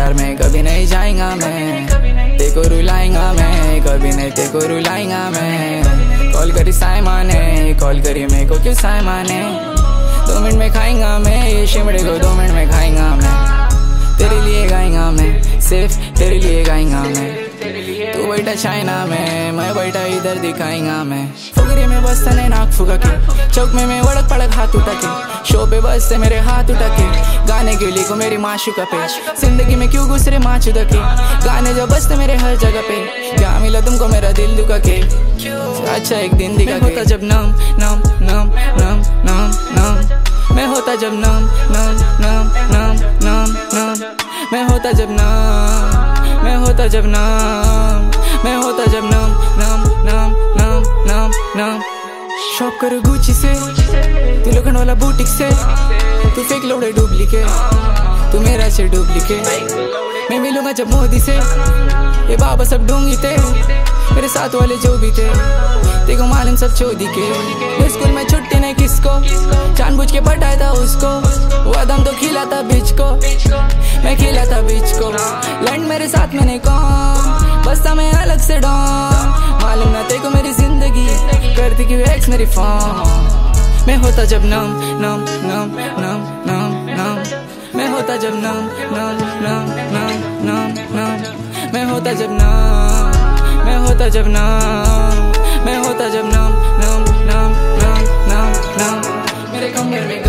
प्यार में कभी नहीं जाएगा मैं, तेको रुलाएगा मैं, कभी नहीं तेको रुलाएगा मैं। कॉल करी साइमा ने, कॉल करी मेरे को क्यों साइमा ने। 2 मिनट में खाएंगा मैं ये शिमड़े को, 2 मिनट में खाएंगा मैं। तेरे लिए गाएंगा मैं, सिर्फ तेरे लिए गाएंगा मैं। तू बैठा चाइना में, मैं बैठा इधर दिखाएंगा मैं। फुगरी में बस तने नाक फुका के, चौक में मैं वड़क पड़क हाथ उठा के, शो पे बस से मेरे हाथ उठा के, गाने के लिए को मेरी माशुका पे। जिंदगी में क्यों घुस रहे माँ चुदा के, गाने जब बजते मेरे हर जगह पे। क्या मिला तुमको मेरा दिल दुखा के, अच्छा एक दिन दिखा के। होता जब नम नम नम नम नम नम, मैं होता जब नम नम नम नम नम नम, मैं होता जब नम, मैं होता जब नम, मैं होता जब नम नम नम नम नम नम। शॉप करो गुची से, तू लोखंड वाला बुटीक से, तू फेक लोड़े डुप्लीकेट, तू मेरा से डुप्लीकेट। मैं मिलूंगा जब मोदी से, ये बाबा सब ढोंगी थे, मेरे साथ वाले जो भी थे, तेको मालूम सब चोदी के। स्कूल में छुट्टी नहीं किसको, जानबूझ के पटाया था उसको, वो दम तो खिलाता बीच को, मैं खिलाता बीच को। लैंड मेरे साथ में नहीं कौन, बसता मैं अलग से डॉन। मालूम ना तेको मेरी जिंदगी करती क्यों एक्स मेरी फॉर्म। मैं होता जब नम नम नम नम नम नम, मैं होता जब नम नम नम नम नम नम, मैं होता जब नम, मैं होता जब नम, मैं होता जब नम नम नम नम नम नम। मेरे कमरे में